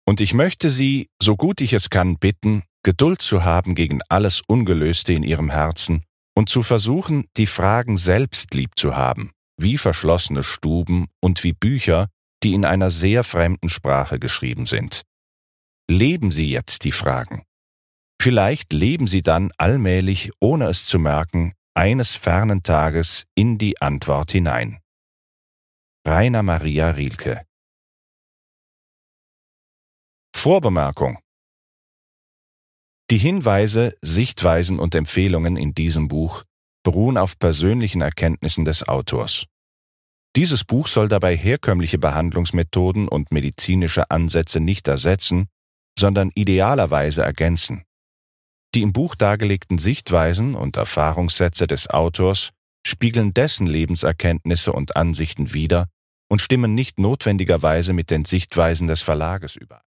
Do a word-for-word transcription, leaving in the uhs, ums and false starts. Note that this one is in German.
Und ich möchte Sie, so gut ich es kann, bitten, Geduld zu haben gegen alles Ungelöste in Ihrem Herzen und zu versuchen, die Fragen selbst lieb zu haben, wie verschlossene Stuben und wie Bücher, die in einer sehr fremden Sprache geschrieben sind. Leben Sie jetzt die Fragen. Vielleicht leben Sie dann allmählich, ohne es zu merken, eines fernen Tages in die Antwort hinein. Rainer Maria Rilke. Vorbemerkung: Die Hinweise, Sichtweisen und Empfehlungen in diesem Buch beruhen auf persönlichen Erkenntnissen des Autors. Dieses Buch soll dabei herkömmliche Behandlungsmethoden und medizinische Ansätze nicht ersetzen, sondern idealerweise ergänzen. Die im Buch dargelegten Sichtweisen und Erfahrungssätze des Autors spiegeln dessen Lebenserkenntnisse und Ansichten wider und stimmen nicht notwendigerweise mit den Sichtweisen des Verlages überein.